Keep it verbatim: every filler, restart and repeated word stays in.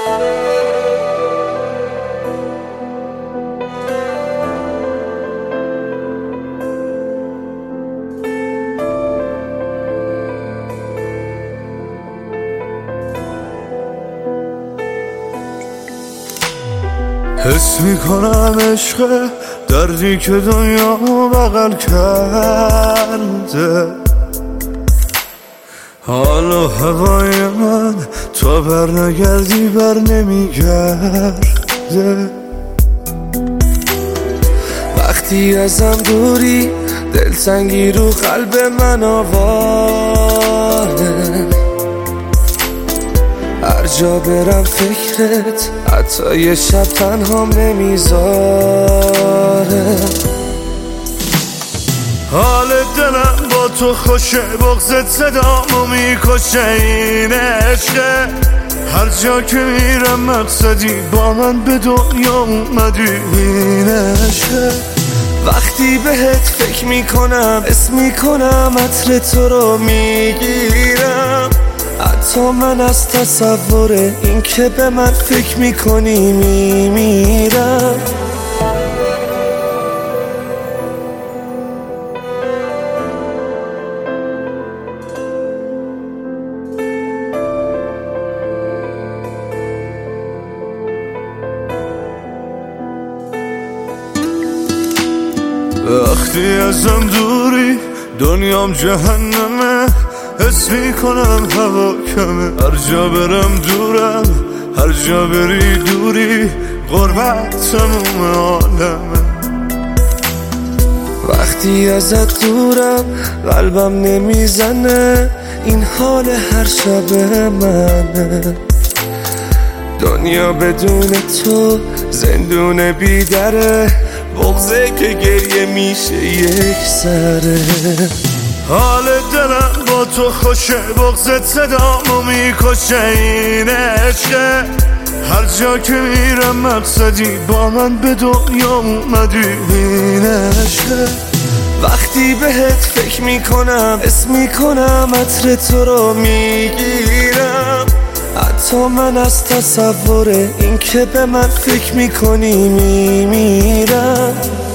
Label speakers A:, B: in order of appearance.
A: حس میکنم عشق دردی که دنیا بغل کرده، حال و هوای من تا بر نگردی بر نمیگرده. وقتی ازم دوری دلتنگی رو قلب من آواره، هر جا برم فکرت حتی یه شب تنهام نمیذاره. حال دلم با تو خوشه، بغضت صدامو میکشه، این عشقه. هر جا که میرم مقصدی با من به دنیا اومدی، این عشقه. وقتی بهت فکر میکنم اسم میکنم عطر تو رو میگیرم، حتی من از تصور این که به من فکر میکنی میمیرم. وقتی ازم دوری دنیام جهنمه، حس میکنم هوا کمه، هر جا برم دورم، هر جا بری دوری، غربت تموم عالمه. وقتی ازت دورم قلبم نمیزنه، این حال هر شب منه. دنیا بدون تو زندون بیدره، بغضه که گریه میشه یک سره. حال دلم با تو خوشه، بغضت صدامو میکشه، این عشقه. هر جا که میرم مقصدی با من به دنیا اومدی، این عشقه. وقتی بهت فکر میکنم اسم میکنم عطر تو رو میگیرم، حتی من از تصور این که به من فکر میکنی میمیرم.